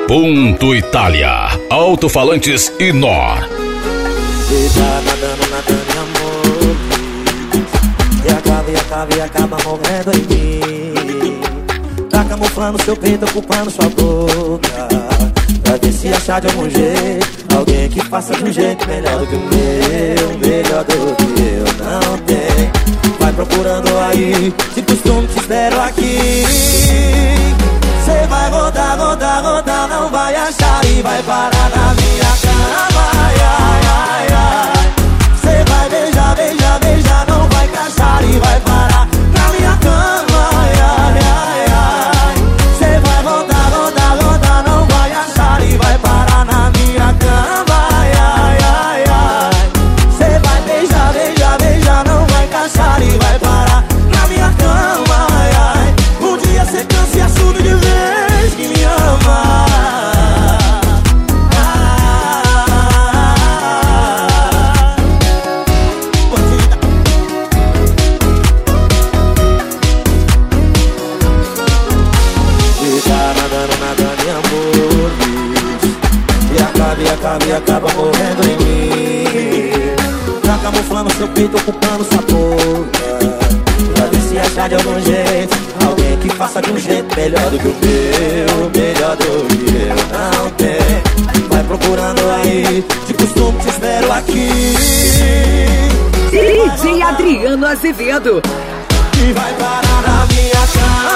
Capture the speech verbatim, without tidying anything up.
Ponto Itália, alto-falantes e nó. Deixa nadando, nadando em amor, e acaba, e acaba, e acaba morrendo em mim. Tá camuflando seu peito, ocupando sua boca, pra ver se achar de algum jeito alguém que faça de um jeito melhor do que o meu, melhor do que eu não tenho. Vai procurando aí, de costume te espero aqui. Cê vai rodar, rodar, rodar, não vai achar e vai parar na minha cama. Ai, ai, ai, ai. Cê vai beijar, beijar, beijar, não vai caçar e vai parar na minha cama. Ai, ai, ai, ai. Cê vai rodar, rodar, rodar, não vai achar e vai parar na minha cama. Ai, ai, ai, ai. Cê vai beijar, beijar, beijar, não vai caçar e vai parar na minha cama. Ai, ai. Um dia cê cansa e assume de vez que me ama. E acaba, e acaba morrendo em mim. Tá camuflando seu peito, ocupando sua boca, pra ver se achar de algum jeito alguém que faça de um jeito melhor do que o meu, melhor do que eu não tenho. Vai procurando aí, de costume te espero aqui. D J Adriano Azevedo. E vai parar na minha cama.